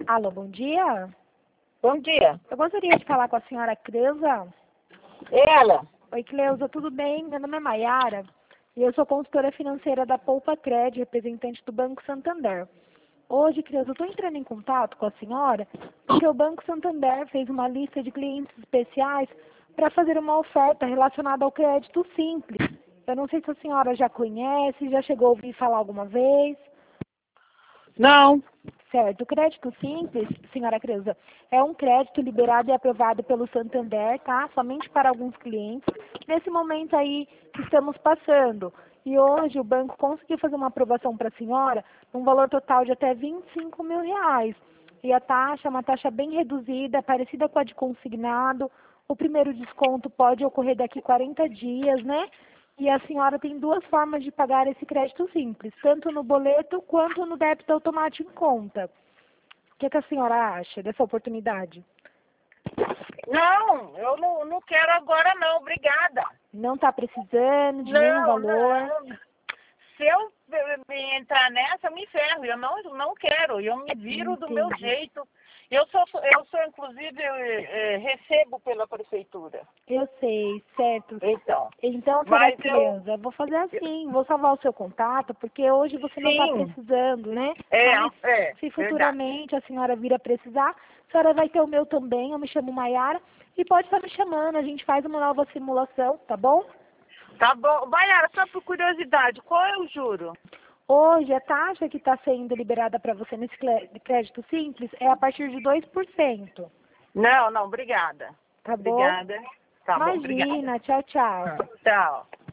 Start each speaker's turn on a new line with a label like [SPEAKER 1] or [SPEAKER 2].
[SPEAKER 1] Alô, bom dia.
[SPEAKER 2] Bom dia.
[SPEAKER 1] Eu gostaria de falar com a senhora Creuza.
[SPEAKER 2] Ela?
[SPEAKER 1] Oi, Cleusa, tudo bem? Meu nome é Maiara e eu sou consultora financeira da Poupa Cred, representante do Banco Santander. Hoje, Creuza, eu estou entrando em contato com a senhora porque o Banco Santander fez uma lista de clientes especiais para fazer uma oferta relacionada ao crédito simples. Eu não sei se a senhora já conhece, já chegou a ouvir falar alguma vez.
[SPEAKER 2] Não.
[SPEAKER 1] Certo. O crédito simples, senhora Creuza, é um crédito liberado e aprovado pelo Santander, tá? Somente para alguns clientes. Nesse momento aí que estamos passando. E hoje o banco conseguiu fazer uma aprovação para a senhora num valor total de até R$ 25.000. E a taxa é uma taxa bem reduzida, parecida com a de consignado. O primeiro desconto pode ocorrer daqui 40 dias, né? E a senhora tem duas formas de pagar esse crédito simples, tanto no boleto quanto no débito automático em conta. O que a senhora acha dessa oportunidade?
[SPEAKER 2] Não, eu não quero agora não, obrigada.
[SPEAKER 1] Não está precisando de nenhum
[SPEAKER 2] Não,
[SPEAKER 1] valor?
[SPEAKER 2] não. Se eu entrar nessa, eu me ferro. Eu não quero, eu me viro do meu
[SPEAKER 1] Entendi.
[SPEAKER 2] jeito. Eu sou inclusive, recebo pela prefeitura.
[SPEAKER 1] Eu sei, certo.
[SPEAKER 2] Então,
[SPEAKER 1] Então, senhora
[SPEAKER 2] mas
[SPEAKER 1] Cleusa, eu vou fazer assim, vou salvar o seu contato, porque hoje você não está
[SPEAKER 2] sim,
[SPEAKER 1] precisando, né? Mas se
[SPEAKER 2] verdade.
[SPEAKER 1] futuramente a senhora vir a precisar, a senhora vai ter o meu também, eu me chamo Maiara, e pode estar me chamando, a gente faz uma nova simulação, tá bom?
[SPEAKER 2] Tá bom. Maiara, só por curiosidade, qual é o juro?
[SPEAKER 1] Hoje, a taxa que está sendo liberada para você nesse crédito simples é a partir de 2%,
[SPEAKER 2] Não, obrigada.
[SPEAKER 1] tá bom?
[SPEAKER 2] Obrigada. Tá bom, obrigada.
[SPEAKER 1] Imagina, tchau, tchau.
[SPEAKER 2] Tchau.